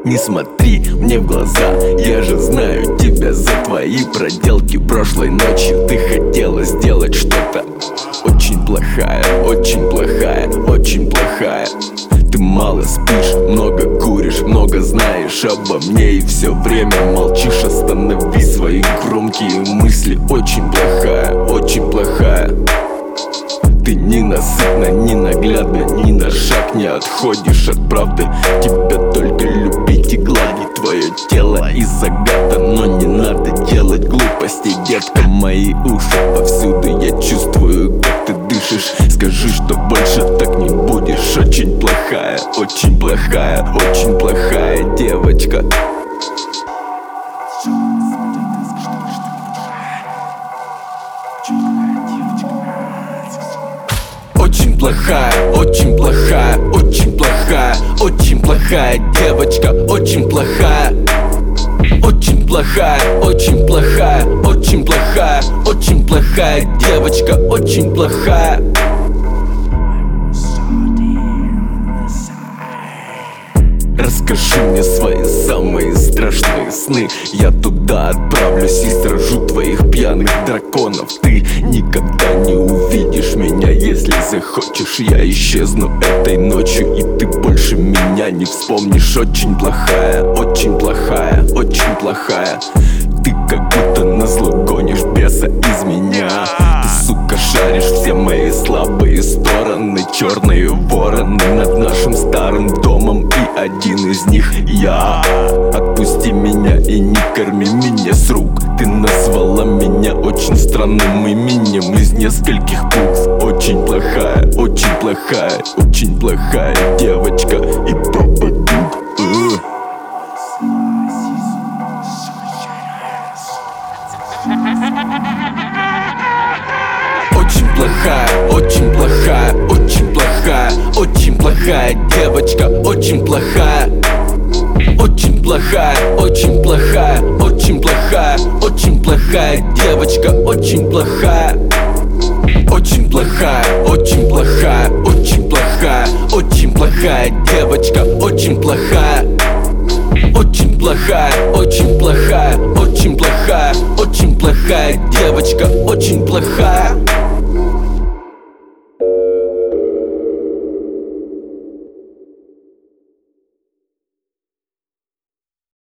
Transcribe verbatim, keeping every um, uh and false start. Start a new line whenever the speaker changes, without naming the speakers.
Не смотри мне в глаза, я же знаю тебя за твои проделки. Прошлой ночью ты хотела сделать что-то очень плохая, очень плохая, очень плохая. Ты мало спишь, много куришь, много знаешь обо мне и все время молчишь. Останови свои громкие мысли. Очень плохая, очень плохая. Ты ненасытна, ненаглядна, ни на шаг не отходишь от правды. Тебя только любить и гладить твое тело и загадка. Но не надо делать глупостей, детка. Мои уши повсюду, я чувствую, как ты дышишь. Скажи, что больше так не будешь. Очень плохая, очень плохая, очень плохая девочка. Очень плохая, очень плохая, очень плохая, очень плохая девочка, очень плохая. Очень плохая, очень плохая, очень плохая, очень плохая девочка, очень плохая. Расскажи мне свои самые страшные сны. Я туда отправлюсь и сражу твоих пьяных драконов. Ты никогда не увидишь меня, если захочешь. Я исчезну этой ночью, и ты больше меня не вспомнишь. Очень плохая, очень плохая, очень плохая. Ты как будто назло гонишь беса из меня. Ты, сука, шаришь все мои слабые стороны. Черные вороны над нашим старым домом, и один из них я. Отпусти меня и не корми меня с рук. Ты назвала меня очень странным именем из нескольких букв. Очень плохая, очень плохая, очень плохая девочка и Бабадук. Очень плохая, очень плохая, очень плохая, очень плохая девочка, очень плохая. Очень плохая, очень плохая, очень плохая, очень плохая девочка, очень плохая. Очень плохая, очень плохая, очень плохая, очень плохая девочка, очень плохая. Очень плохая, очень плохая, очень плохая, очень плохая девочка, очень плохая.